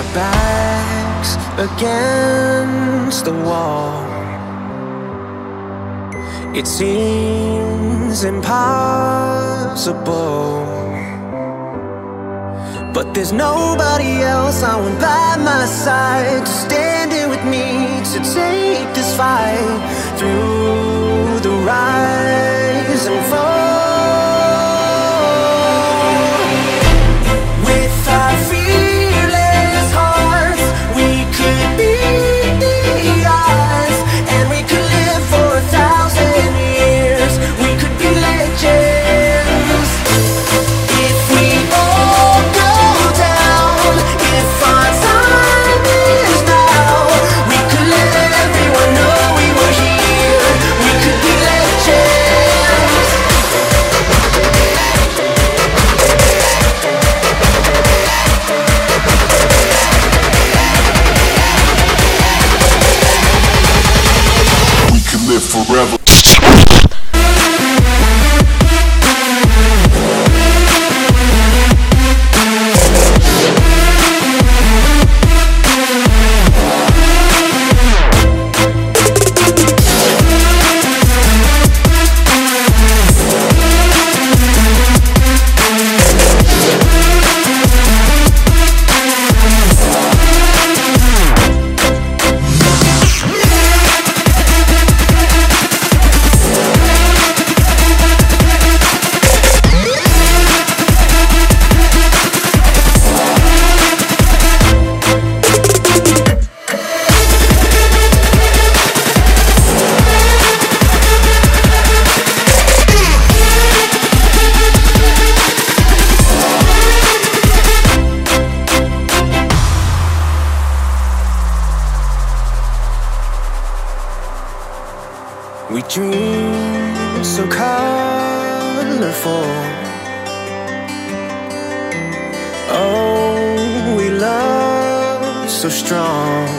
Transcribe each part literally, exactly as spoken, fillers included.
backs against the wall. It seems impossible, but there's nobody else I want by my side to stand in with me, to take this fight through the rise and fall. With our fearless hearts, we could beat the odds, and we could live for a thousand years. We could be legends if we all go down. If our time is now, we could let everyone know we were here. We could be legends. We can live forever. We dream so colorful. Oh, we love so strong.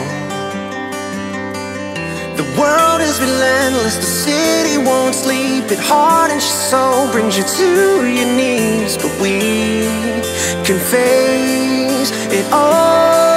The world is relentless, the city won't sleep. It hardens your soul, brings you to your knees. But we can face it all